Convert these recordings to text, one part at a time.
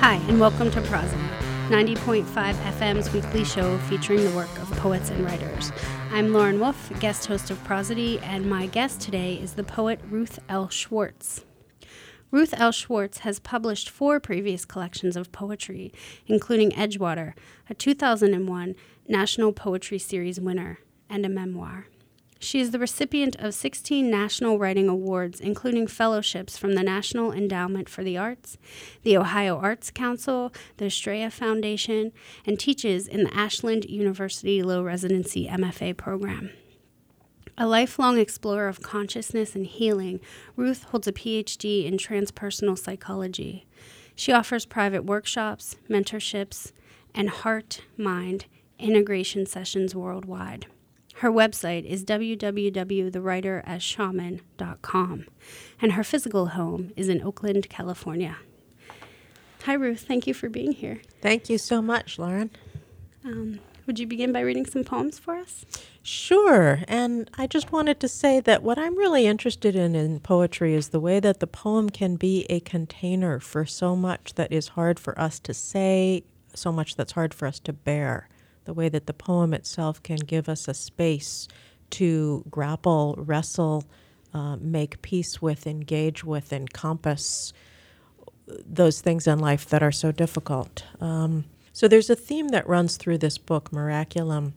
Hi, and welcome to Prosody, 90.5 FM's weekly show featuring the work of poets and writers. I'm Lauren Wolf, guest host of Prosody, and my guest today is the poet Ruth L. Schwartz. Ruth L. Schwartz has published 4 previous collections of poetry, including Edgewater, a 2001 National Poetry Series winner, and a memoir. She is the recipient of 16 National Writing Awards, including fellowships from the National Endowment for the Arts, the Ohio Arts Council, the Estrella Foundation, and teaches in the Ashland University Low Residency MFA program. A lifelong explorer of consciousness and healing, Ruth holds a PhD in transpersonal psychology. She offers private workshops, mentorships, and heart-mind integration sessions worldwide. Her website is www.thewriterasShaman.com, and her physical home is in Oakland, California. Hi, Ruth. Thank you for being here. Thank you so much, Lauren. Would you begin by reading some poems for us? Sure. And I just wanted to say that what I'm really interested in poetry is the way that the poem can be a container for so much that is hard for us to say, so much that's hard for us to bear. The way that the poem itself can give us a space to grapple, wrestle, make peace with, engage with, encompass those things in life that are so difficult. So there's a theme that runs through this book, Miraculum,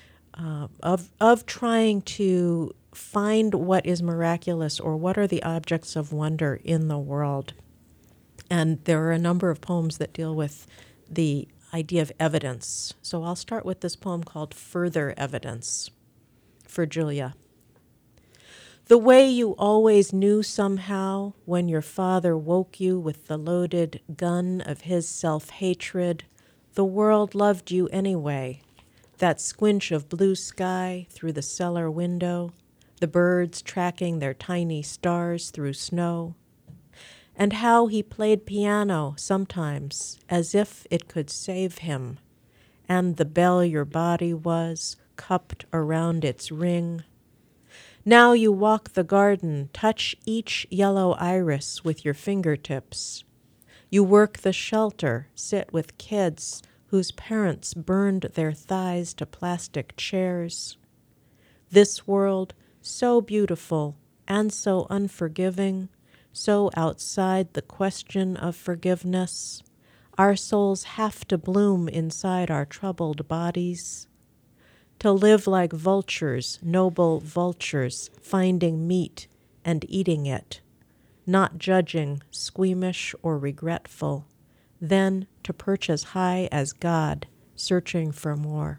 of trying to find what is miraculous or what are the objects of wonder in the world. And there are a number of poems that deal with the idea of evidence. So I'll start with this poem called Further Evidence for Julia. The way you always knew somehow when your father woke you with the loaded gun of his self-hatred, the world loved you anyway. That squinch of blue sky through the cellar window, the birds tracking their tiny stars through snow, and how he played piano sometimes as if it could save him, and the bell your body was cupped around its ring. Now you walk the garden, touch each yellow iris with your fingertips. You work the shelter, sit with kids whose parents burned their thighs to plastic chairs. This world, so beautiful and so unforgiving, so outside the question of forgiveness, our souls have to bloom inside our troubled bodies. To live like vultures, noble vultures, finding meat and eating it, not judging, squeamish or regretful, then to perch as high as God, searching for more.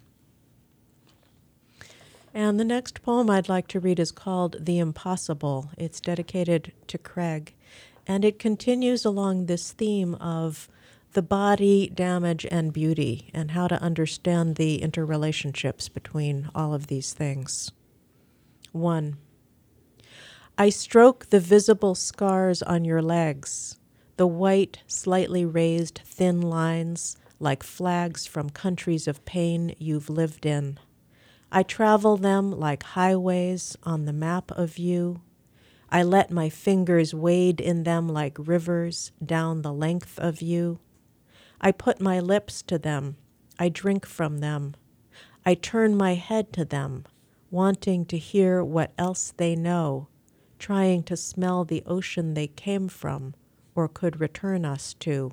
And the next poem I'd like to read is called The Impossible. It's dedicated to Craig, and it continues along this theme of the body, damage, and beauty, and how to understand the interrelationships between all of these things. 1. I stroke the visible scars on your legs, the white, slightly raised, thin lines like flags from countries of pain you've lived in. I travel them like highways on the map of you. I let my fingers wade in them like rivers down the length of you. I put my lips to them. I drink from them. I turn my head to them, wanting to hear what else they know, trying to smell the ocean they came from or could return us to.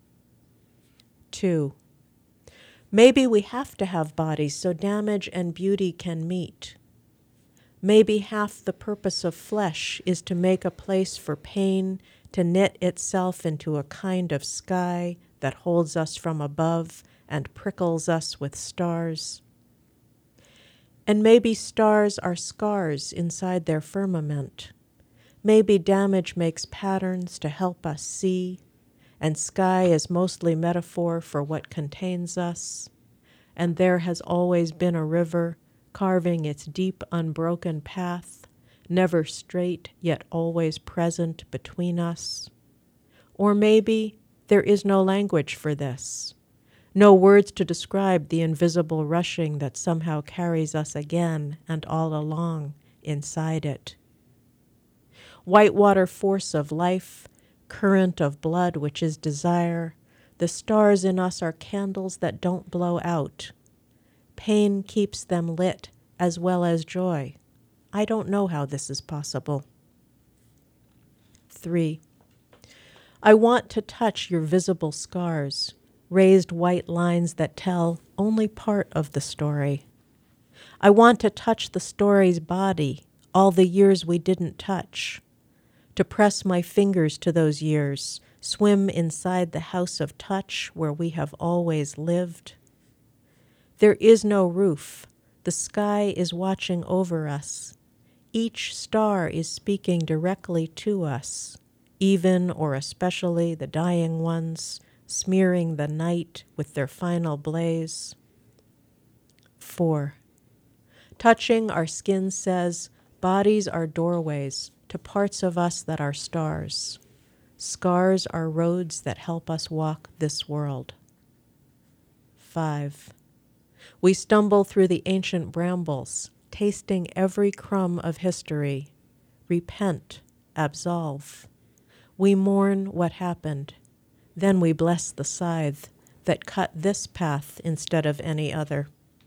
2. Maybe we have to have bodies so damage and beauty can meet. Maybe half the purpose of flesh is to make a place for pain to knit itself into a kind of sky that holds us from above and prickles us with stars. And maybe stars are scars inside their firmament. Maybe damage makes patterns to help us see, and sky is mostly metaphor for what contains us, and there has always been a river carving its deep, unbroken path, never straight, yet always present between us. Or maybe there is no language for this, no words to describe the invisible rushing that somehow carries us again and all along inside it. Whitewater force of life, current of blood which is desire. The stars in us are candles that don't blow out. Pain keeps them lit as well as joy. I don't know how this is possible. 3. I want to touch your visible scars, raised white lines that tell only part of the story. I want to touch the story's body, all the years we didn't touch, to press my fingers to those years, swim inside the house of touch where we have always lived. There is no roof. The sky is watching over us. Each star is speaking directly to us, even or especially the dying ones, smearing the night with their final blaze. 4. Touching our skin says, bodies are doorways to parts of us that are stars. Scars are roads that help us walk this world. 5. We stumble through the ancient brambles, tasting every crumb of history. Repent, absolve. We mourn what happened. Then we bless the scythe that cut this path instead of any other.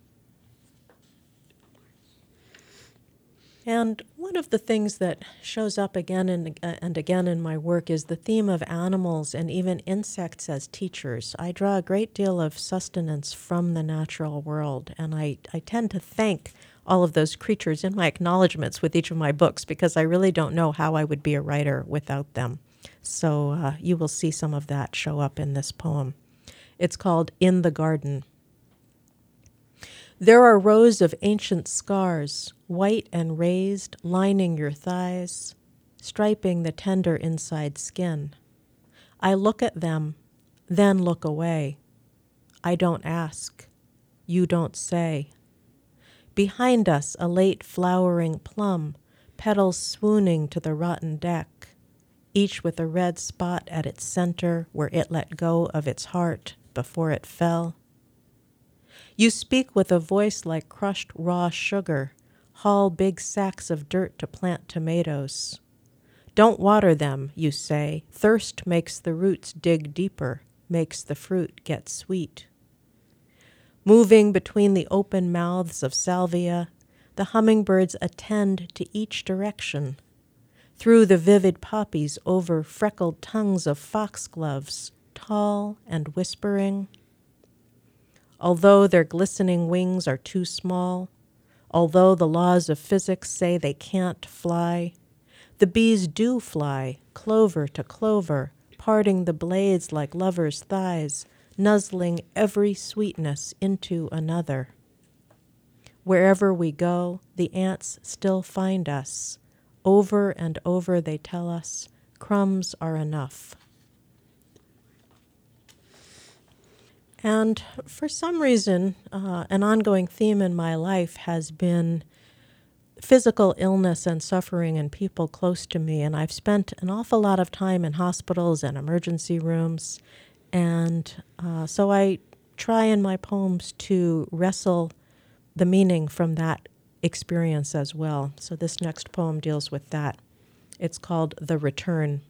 And one of the things that shows up again and again in my work is the theme of animals and even insects as teachers. I draw a great deal of sustenance from the natural world, and I tend to thank all of those creatures in my acknowledgments with each of my books because I really don't know how I would be a writer without them. So you will see some of that show up in this poem. It's called In the Garden. There are rows of ancient scars, white and raised, lining your thighs, striping the tender inside skin. I look at them, then look away. I don't ask. You don't say. Behind us, a late flowering plum, petals swooning to the rotten deck, each with a red spot at its center where it let go of its heart before it fell. You speak with a voice like crushed raw sugar, haul big sacks of dirt to plant tomatoes. Don't water them, you say. Thirst makes the roots dig deeper, makes the fruit get sweet. Moving between the open mouths of salvia, the hummingbirds attend to each direction. Through the vivid poppies over freckled tongues of foxgloves, tall and whispering. Although their glistening wings are too small, although the laws of physics say they can't fly, the bees do fly, clover to clover, parting the blades like lovers' thighs, nuzzling every sweetness into another. Wherever we go, the ants still find us. Over and over they tell us, crumbs are enough. And for some reason, an ongoing theme in my life has been physical illness and suffering in people close to me. And I've spent an awful lot of time in hospitals and emergency rooms. And so I try in my poems to wrestle the meaning from that experience as well. So this next poem deals with that. It's called The Return.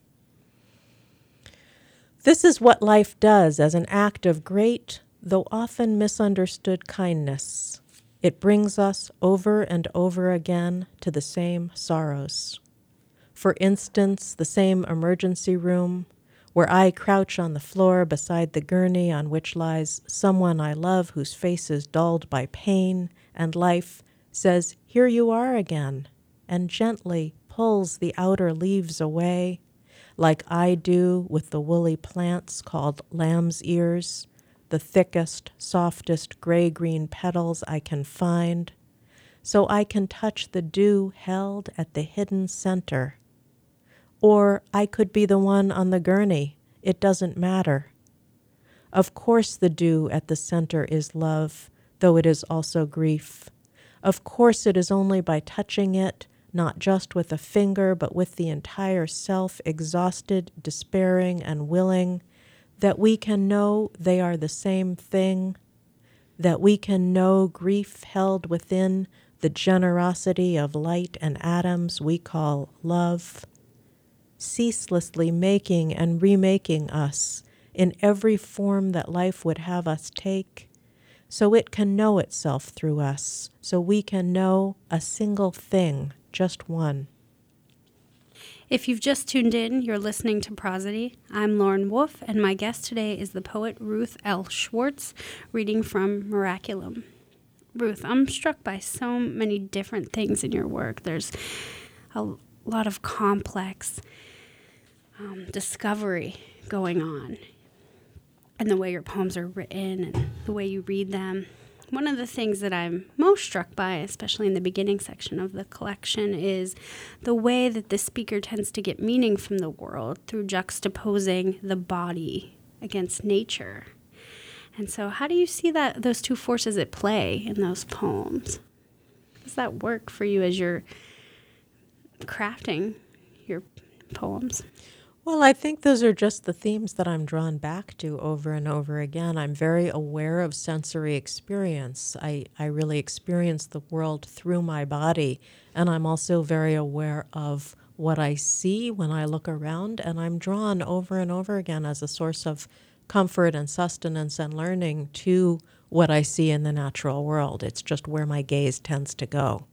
This is what life does as an act of great, though often misunderstood kindness. It brings us over and over again to the same sorrows. For instance, the same emergency room, where I crouch on the floor beside the gurney on which lies someone I love whose face is dulled by pain, and life says, "Here you are again," and gently pulls the outer leaves away, like I do with the woolly plants called lamb's ears, the thickest, softest gray-green petals I can find, so I can touch the dew held at the hidden center. Or I could be the one on the gurney. It doesn't matter. Of course the dew at the center is love, though it is also grief. Of course it is only by touching it, not just with a finger, but with the entire self, exhausted, despairing, and willing, that we can know they are the same thing, that we can know grief held within the generosity of light and atoms we call love. ceaselessly making and remaking us in every form that life would have us take, so it can know itself through us, so we can know a single thing, just one. If you've just tuned in, you're listening to Prosody. I'm Lauren Wolf, and my guest today is the poet Ruth L. Schwartz, reading from Miraculum. Ruth, I'm struck by so many different things in your work. There's a lot of complex discovery going on, and the way your poems are written and the way you read them. One of the things that I'm most struck by, especially in the beginning section of the collection, is the way that the speaker tends to get meaning from the world through juxtaposing the body against nature. And so how do you see those two forces at play in those poems? How does that work for you as you're crafting your poems? Well, I think those are just the themes that I'm drawn back to over and over again. I'm very aware of sensory experience. I really experience the world through my body, and I'm also very aware of what I see when I look around, and I'm drawn over and over again as a source of comfort and sustenance and learning to what I see in the natural world. It's just where my gaze tends to go.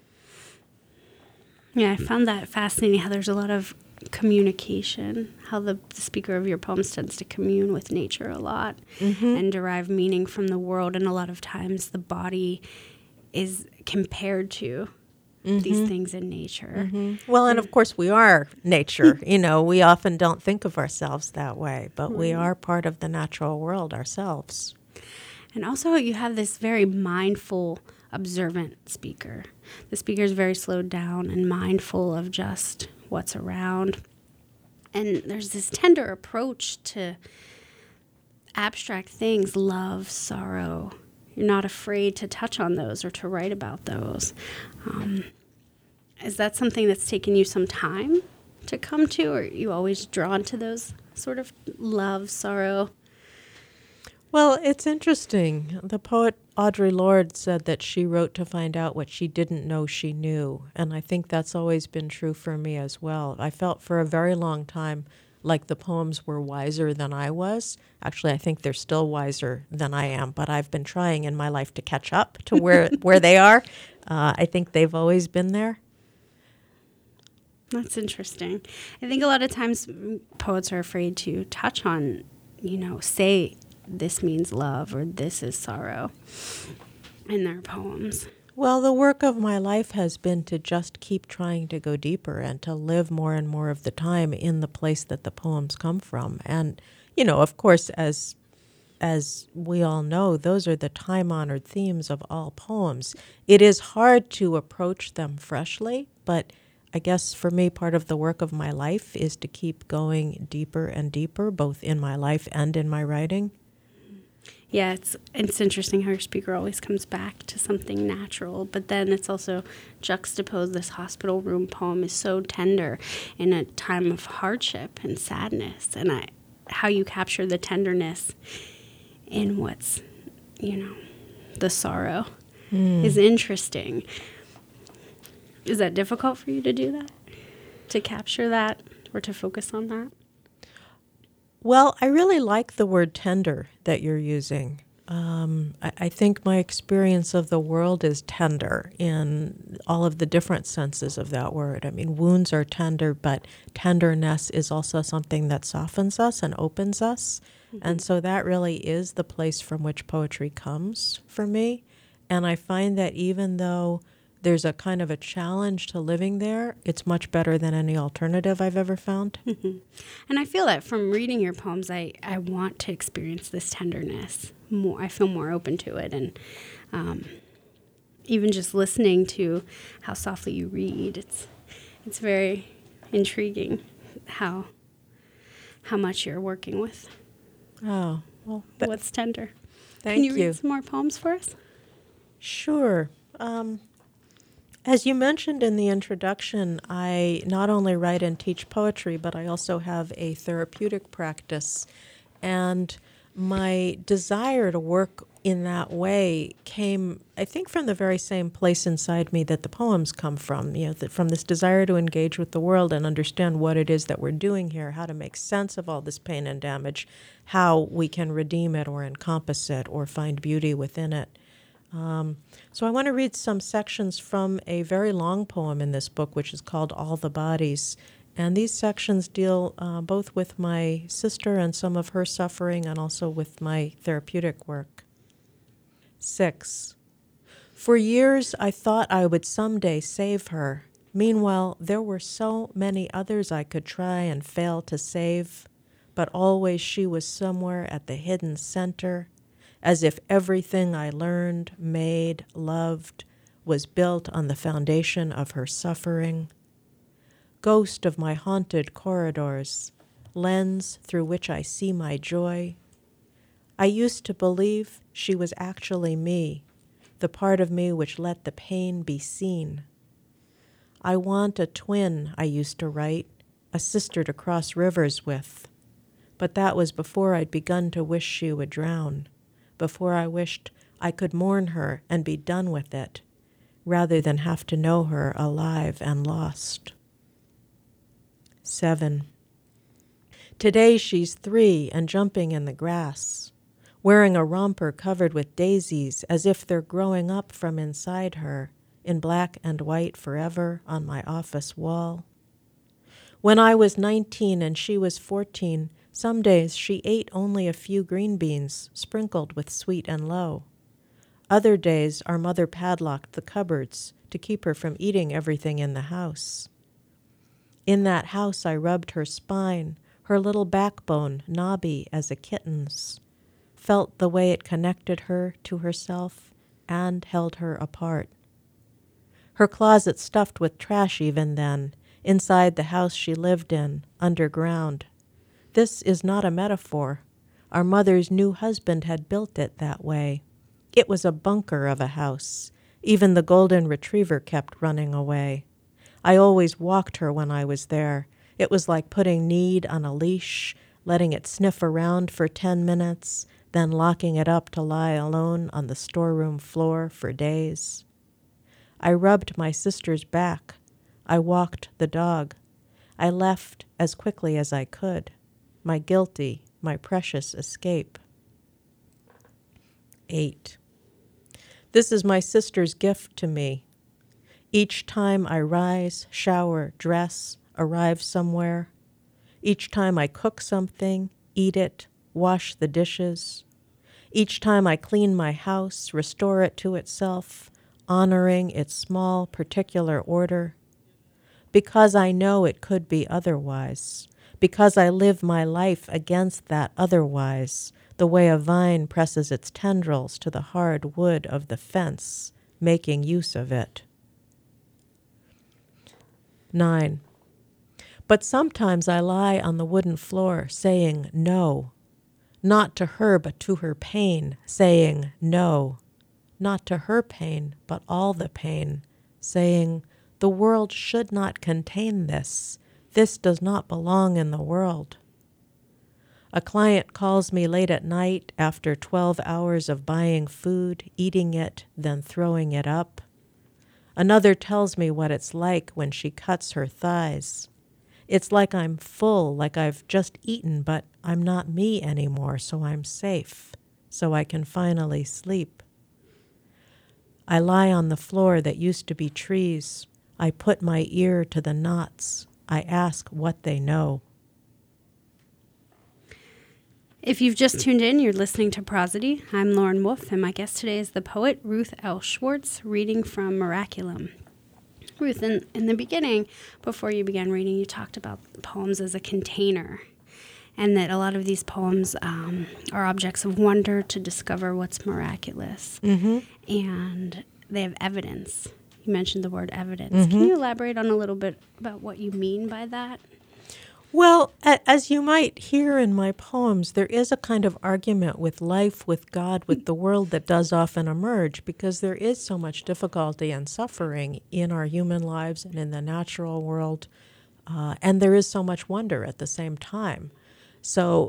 Yeah, I found that fascinating, how there's a lot of communication, how the speaker of your poems tends to commune with nature a lot and derive meaning from the world. And a lot of times the body is compared to these things in nature. Well, and of course we are nature. We often don't think of ourselves that way, but we are part of the natural world ourselves. And also you have this very mindful, observant speaker. The speaker is very slowed down and mindful of just what's around. And there's this tender approach to abstract things, love, sorrow. You're not afraid to touch on those or to write about those. Is that something that's taken you some time to come to, or are you always drawn to those sort of love, sorrow? Well, it's interesting. The poet Audre Lorde said that she wrote to find out what she didn't know she knew, and I think that's always been true for me as well. I felt for a very long time like the poems were wiser than I was. Actually, I think they're still wiser than I am, but I've been trying in my life to catch up to where they are. I think they've always been there. That's interesting. I think a lot of times poets are afraid to touch on, say this means love or this is sorrow in their poems. Well, the work of my life has been to just keep trying to go deeper and to live more and more of the time in the place that the poems come from. And, of course, as we all know, those are the time-honored themes of all poems. It is hard to approach them freshly, but I guess for me, part of the work of my life is to keep going deeper and deeper, both in my life and in my writing. Yeah, it's interesting how your speaker always comes back to something natural, but then it's also juxtaposed. This hospital room poem is so tender in a time of hardship and sadness, and how you capture the tenderness in what's, the sorrow is interesting. Is that difficult for you to do that? To capture that or to focus on that? Well, I really like the word tender that you're using. I think my experience of the world is tender in all of the different senses of that word. I mean, wounds are tender, but tenderness is also something that softens us and opens us. And so that really is the place from which poetry comes for me. And I find that even though there's a kind of a challenge to living there, it's much better than any alternative I've ever found. And I feel that from reading your poems, I want to experience this tenderness more. I feel more open to it. And even just listening to how softly you read, it's very intriguing how much you're working with. Oh, well. What's tender? Thank you. Can you read some more poems for us? Sure. As you mentioned in the introduction, I not only write and teach poetry, but I also have a therapeutic practice. And my desire to work in that way came, I think, from the very same place inside me that the poems come from, from this desire to engage with the world and understand what it is that we're doing here, how to make sense of all this pain and damage, how we can redeem it or encompass it or find beauty within it. So I want to read some sections from a very long poem in this book, which is called All the Bodies. And these sections deal both with my sister and some of her suffering and also with my therapeutic work. 6. For years I thought I would someday save her. Meanwhile, there were so many others I could try and fail to save, but always she was somewhere at the hidden center, as if everything I learned, made, loved, was built on the foundation of her suffering. Ghost of my haunted corridors, lens through which I see my joy. I used to believe she was actually me, the part of me which let the pain be seen. I want a twin, I used to write, a sister to cross rivers with. But that was before I'd begun to wish she would drown, before I wished I could mourn her and be done with it, rather than have to know her alive and lost. 7. Today she's 3 and jumping in the grass, wearing a romper covered with daisies as if they're growing up from inside her, in black and white forever on my office wall. When I was 19 and she was 14, some days she ate only a few green beans sprinkled with sweet and low. Other days our mother padlocked the cupboards to keep her from eating everything in the house. In that house I rubbed her spine, her little backbone knobby as a kitten's, felt the way it connected her to herself and held her apart. Her closet stuffed with trash even then, inside the house she lived in, underground. This is not a metaphor. Our mother's new husband had built it that way. It was a bunker of a house. Even the golden retriever kept running away. I always walked her when I was there. It was like putting Need on a leash, letting it sniff around for 10 minutes, then locking it up to lie alone on the storeroom floor for days. I rubbed my sister's back. I walked the dog. I left as quickly as I could. My guilty, my precious escape. 8. This is my sister's gift to me. Each time I rise, shower, dress, arrive somewhere. Each time I cook something, eat it, wash the dishes. Each time I clean my house, restore it to itself, honoring its small, particular order. Because I know it could be otherwise. Because I live my life against that otherwise, the way a vine presses its tendrils to the hard wood of the fence, making use of it. 9. But sometimes I lie on the wooden floor saying no, not to her but to her pain, saying no, not to her pain but all the pain, saying the world should not contain this. This does not belong in the world. A client calls me late at night after 12 hours of buying food, eating it, then throwing it up. Another tells me what it's like when she cuts her thighs. It's like I'm full, like I've just eaten, but I'm not me anymore, so I'm safe, so I can finally sleep. I lie on the floor that used to be trees. I put my ear to the knots. I ask what they know. If you've just tuned in, you're listening to Prosody. I'm Lauren Wolf, and my guest today is the poet Ruth L. Schwartz, reading from Miraculum. Ruth, in the beginning, before you began reading, you talked about poems as a container, and that a lot of these poems are objects of wonder to discover what's miraculous. Mm-hmm. And they have evidence. You mentioned the word evidence. Mm-hmm. Can you elaborate on a little bit about what you mean by that? Well, as you might hear in my poems, there is a kind of argument with life, with God, with the world that does often emerge, because there is so much difficulty and suffering in our human lives and in the natural world, and there is so much wonder at the same time. So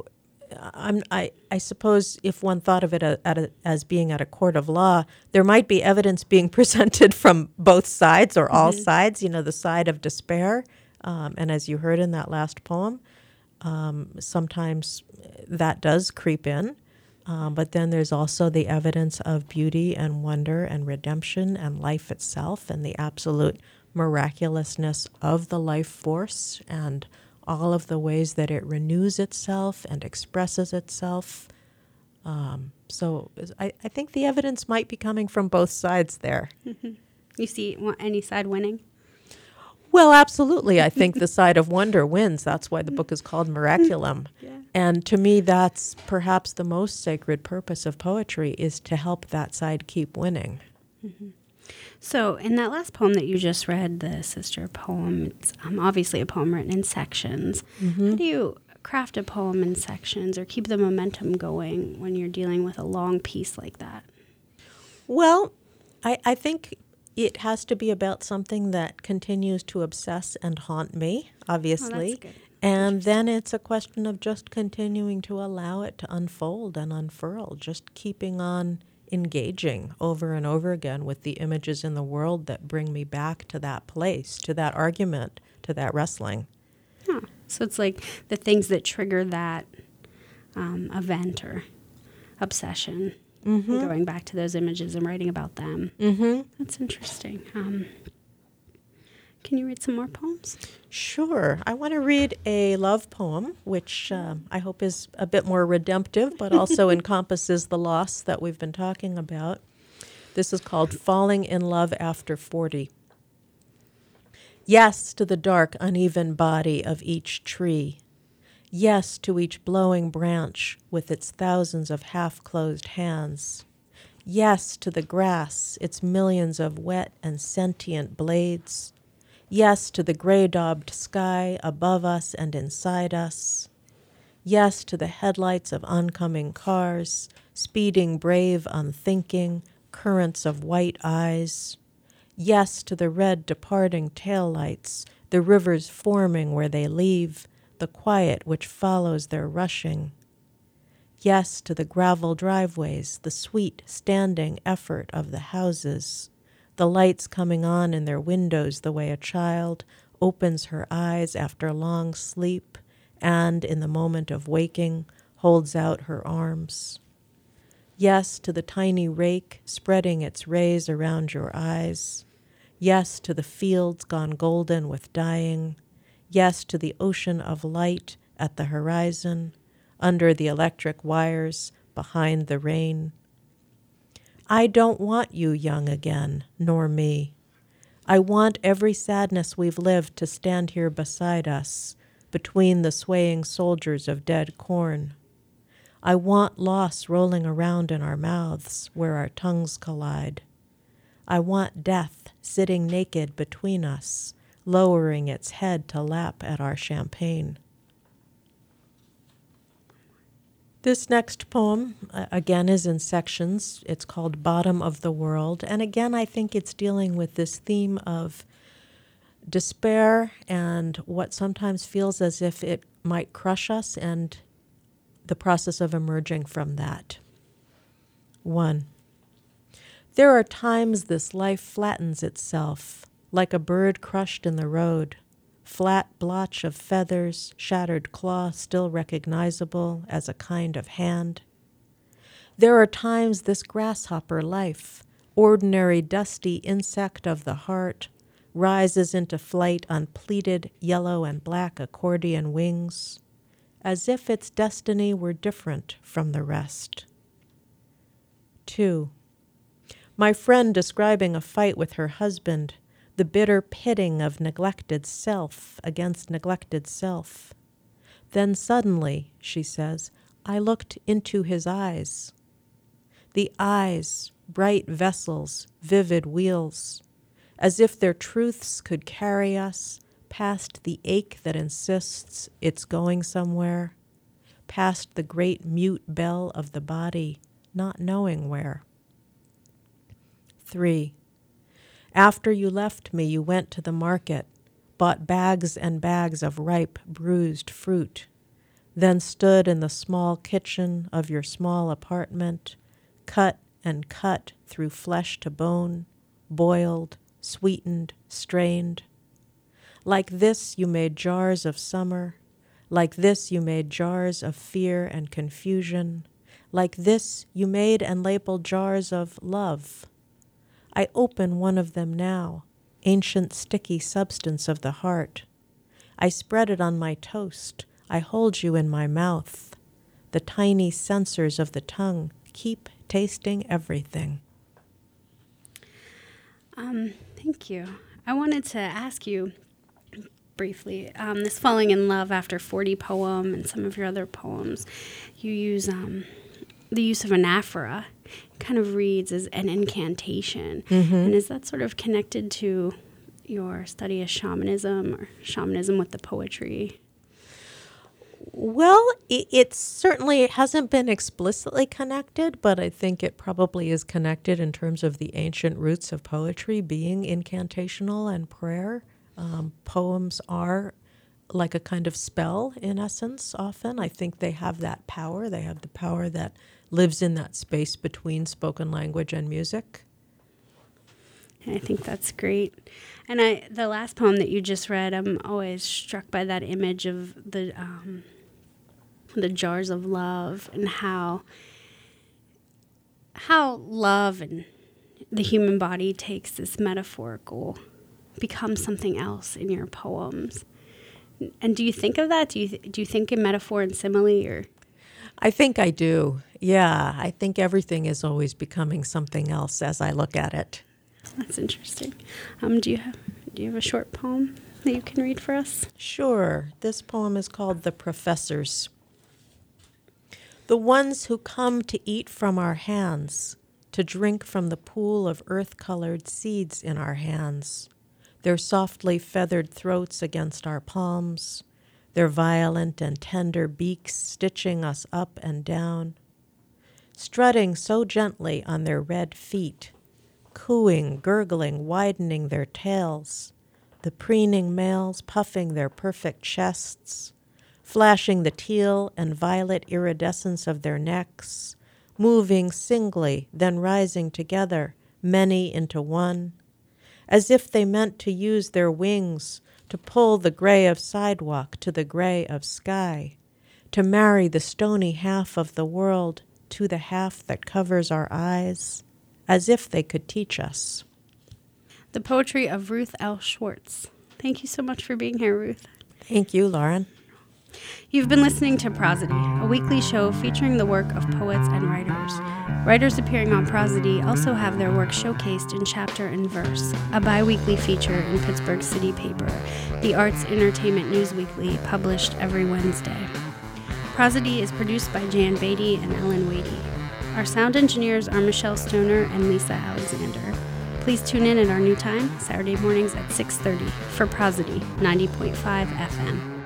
I suppose if one thought of it as being at a court of law, there might be evidence being presented from both sides or all sides, the side of despair. And as you heard in that last poem, sometimes that does creep in. But then there's also the evidence of beauty and wonder and redemption and life itself and the absolute miraculousness of the life force and all of the ways that it renews itself and expresses itself. So I think the evidence might be coming from both sides there. You see any side winning? Well, absolutely. I think the side of wonder wins. That's why the book is called Miraculum. Yeah. And to me, that's perhaps the most sacred purpose of poetry, is to help that side keep winning. Mm-hmm. So in that last poem that you just read, the sister poem, it's obviously a poem written in sections. How do you craft a poem in sections or keep the momentum going when you're dealing with a long piece like that? Well, I think it has to be about something that continues to obsess and haunt me, obviously. Oh, that's good. And then it's a question of just continuing to allow it to unfold and unfurl, just keeping on engaging over and over again with the images in the world that bring me back to that place, to that argument, to that wrestling. Huh. So it's like the things that trigger that event or obsession, going back to those images and writing about them. That's interesting. Can you read some more poems? Sure. I want to read a love poem, which I hope is a bit more redemptive, but also encompasses the loss that we've been talking about. This is called Falling in Love After 40. Yes to the dark, uneven body of each tree. Yes to each blowing branch with its thousands of half-closed hands. Yes to the grass, its millions of wet and sentient blades. Yes to the gray-daubed sky above us and inside us. Yes to the headlights of oncoming cars, speeding brave, unthinking, currents of white eyes. Yes to the red departing taillights, the rivers forming where they leave, the quiet which follows their rushing. Yes to the gravel driveways, the sweet standing effort of the houses, the lights coming on in their windows the way a child opens her eyes after long sleep and, in the moment of waking, holds out her arms. Yes to the tiny rake spreading its rays around your eyes. Yes to the fields gone golden with dying. Yes to the ocean of light at the horizon, under the electric wires, behind the rain. I don't want you young again, nor me. I want every sadness we've lived to stand here beside us, between the swaying soldiers of dead corn. I want loss rolling around in our mouths where our tongues collide. I want death sitting naked between us, lowering its head to lap at our champagne. This next poem, again, is in sections. It's called Bottom of the World. And again, I think it's dealing with this theme of despair and what sometimes feels as if it might crush us and the process of emerging from that. 1. There are times this life flattens itself, like a bird crushed in the road. Flat blotch of feathers, shattered claw still recognizable as a kind of hand. There are times this grasshopper life, ordinary dusty insect of the heart, rises into flight on pleated yellow and black accordion wings, as if its destiny were different from the rest. 2. My friend describing a fight with her husband, the bitter pitting of neglected self against neglected self. Then suddenly, she says, I looked into his eyes. The eyes, bright vessels, vivid wheels, as if their truths could carry us past the ache that insists it's going somewhere, past the great mute bell of the body, not knowing where. 3. After you left me, you went to the market, bought bags and bags of ripe, bruised fruit. then stood in the small kitchen of your small apartment, cut and cut through flesh to bone, boiled, sweetened, strained. Like this you made jars of summer, like this you made jars of fear and confusion, like this you made and labeled jars of love. I open one of them now, ancient sticky substance of the heart. I spread it on my toast, I hold you in my mouth. The tiny sensors of the tongue keep tasting everything. Thank you. I wanted to ask you briefly, this Falling in Love After 40 poem and some of your other poems, you use the use of anaphora. It kind of reads as an incantation. Mm-hmm. And is that sort of connected to your study of shamanism or shamanism with the poetry? Well, it certainly hasn't been explicitly connected, but I think it probably is connected in terms of the ancient roots of poetry being incantational and prayer. Poems are like a kind of spell, in essence, often. I think they have that power. They have the power that lives in that space between spoken language and music. I think that's great. And the last poem that you just read, I'm always struck by that image of the jars of love and how love and the human body takes this metaphorical, becomes something else in your poems. And do you think of that? Do you think in metaphor and simile, or? I think I do. Yeah, I think everything is always becoming something else as I look at it. That's interesting. Do you have a short poem that you can read for us? Sure. This poem is called The Professors. The ones who come to eat from our hands, to drink from the pool of earth-colored seeds in our hands, their softly feathered throats against our palms, their violent and tender beaks stitching us up and down, strutting so gently on their red feet, cooing, gurgling, widening their tails, the preening males puffing their perfect chests, flashing the teal and violet iridescence of their necks, moving singly, then rising together, many into one, as if they meant to use their wings to pull the gray of sidewalk to the gray of sky, to marry the stony half of the world to the half that covers our eyes, as if they could teach us. The poetry of Ruth L. Schwartz. Thank you so much for being here, Ruth. Thank you, Lauren. You've been listening to Prosody, a weekly show featuring the work of poets and writers. Writers appearing on Prosody also have their work showcased in Chapter and Verse, a bi-weekly feature in Pittsburgh City Paper, the Arts Entertainment News Weekly, published every Wednesday. Prosody is produced by Jan Beatty and Ellen Wadey. Our sound engineers are Michelle Stoner and Lisa Alexander. Please tune in at our new time, Saturday mornings at 6:30 for Prosody 90.5 FM.